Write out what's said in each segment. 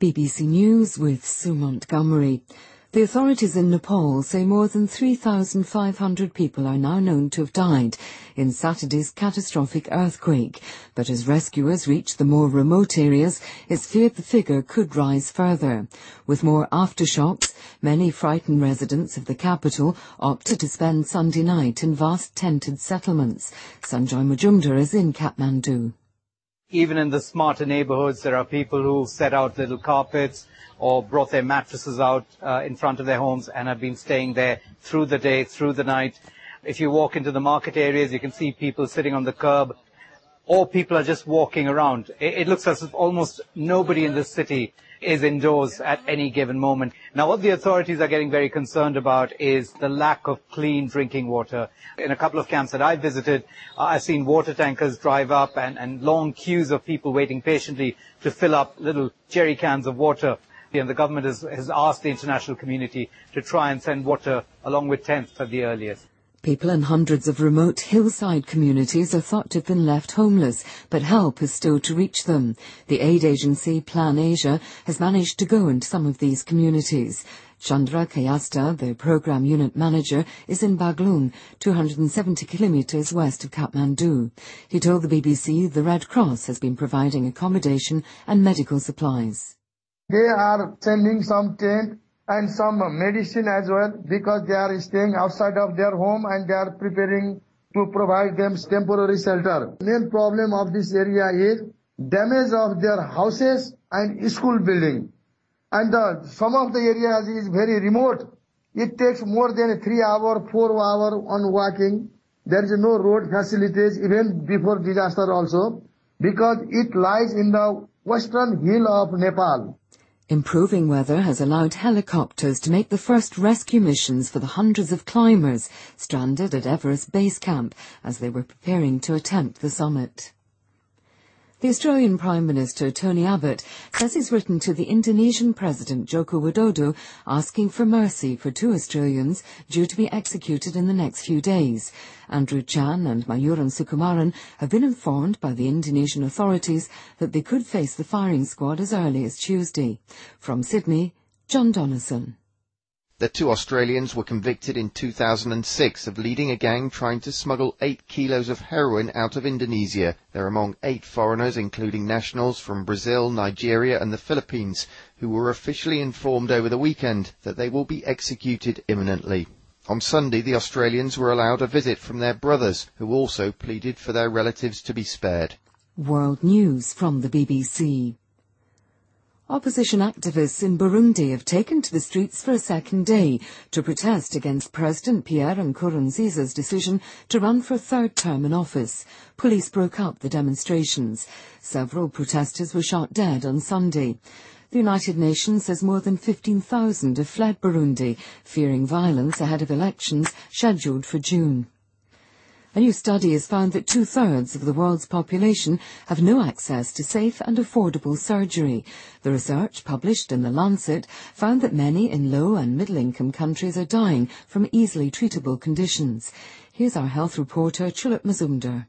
BBC News with Sue Montgomery. The authorities in Nepal say more than 3,500 people are now known to have died in Saturday's catastrophic earthquake, but as rescuers reach the more remote areas, it's feared the figure could rise further. With more aftershocks, many frightened residents of the capital opted to spend Sunday night in vast tented settlements. Sanjoy Majumdar is in Kathmandu. Even in the smarter neighborhoods, there are people who set out little carpets or brought their mattresses out in front of their homes and have been staying there through the day, through the night. If you walk into the market areas, you can see people sitting on the curb, or people are just walking around. It looks as if almost nobody in this city is indoors at any given moment. Now, what the authorities are getting very concerned about is the lack of clean drinking water. In a couple of camps that I visited, I've seen water tankers drive up and long queues of people waiting patiently to fill up little jerry cans of water. And the government has asked the international community to try and send water along with tents at the earliest. People in hundreds of remote hillside communities are thought to have been left homeless, but help is still to reach them. The aid agency Plan Asia has managed to go into some of these communities. Chandra Kayasta, the program unit manager, is in Baglung, 270 kilometers west of Kathmandu. He told the BBC the Red Cross has been providing accommodation and medical supplies. They are sending some tent and some medicine as well, because they are staying outside of their home and they are preparing to provide them temporary shelter. The main problem of this area is damage of their houses and school building. And some of the areas is very remote. It takes more than 3 hours, 4 hours on walking. There is no road facilities even before disaster also, because it lies in the western hill of Nepal. Improving weather has allowed helicopters to make the first rescue missions for the hundreds of climbers stranded at Everest Base Camp as they were preparing to attempt the summit. The Australian Prime Minister Tony Abbott says he's written to the Indonesian President Joko Widodo asking for mercy for 2 Australians due to be executed in the next few days. Andrew Chan and Mayuran Sukumaran have been informed by the Indonesian authorities that they could face the firing squad as early as Tuesday. From Sydney, John Donaldson. The 2 Australians were convicted in 2006 of leading a gang trying to smuggle 8 kilos of heroin out of Indonesia. They're among 8 foreigners, including nationals from Brazil, Nigeria and the Philippines, who were officially informed over the weekend that they will be executed imminently. On Sunday, the Australians were allowed a visit from their brothers, who also pleaded for their relatives to be spared. World News from the BBC. Opposition activists in Burundi have taken to the streets for a second day to protest against President Pierre Nkurunziza's decision to run for a 3rd term in office. Police broke up the demonstrations. Several protesters were shot dead on Sunday. The United Nations says more than 15,000 have fled Burundi, fearing violence ahead of elections scheduled for June. A new study has found that 2/3 of the world's population have no access to safe and affordable surgery. The research, published in The Lancet, found that many in low and middle-income countries are dying from easily treatable conditions. Here's our health reporter, Chulip Mazumdar.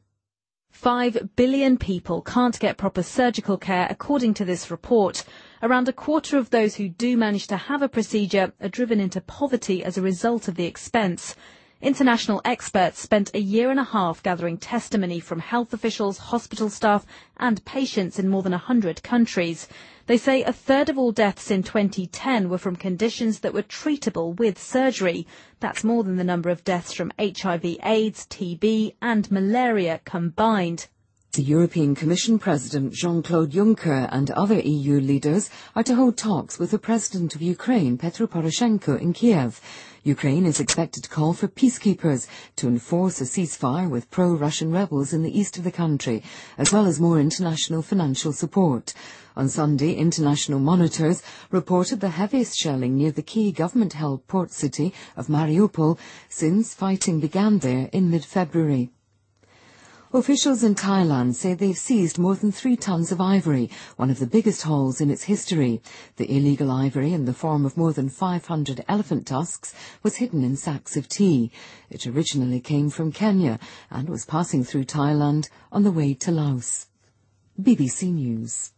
5 billion people can't get proper surgical care, according to this report. Around a quarter of those who do manage to have a procedure are driven into poverty as a result of the expense. International experts spent a year and a half gathering testimony from health officials, hospital staff and patients in more than 100 countries. They say 1/3 of all deaths in 2010 were from conditions that were treatable with surgery. That's more than the number of deaths from HIV/AIDS, TB and malaria combined. The European Commission President Jean-Claude Juncker and other EU leaders are to hold talks with the President of Ukraine, Petro Poroshenko, in Kiev. Ukraine is expected to call for peacekeepers to enforce a ceasefire with pro-Russian rebels in the east of the country, as well as more international financial support. On Sunday, international monitors reported the heaviest shelling near the key government-held port city of Mariupol since fighting began there in mid-February. Officials in Thailand say they've seized more than 3 tons of ivory, one of the biggest hauls in its history. The illegal ivory, in the form of more than 500 elephant tusks, was hidden in sacks of tea. It originally came from Kenya and was passing through Thailand on the way to Laos. BBC News.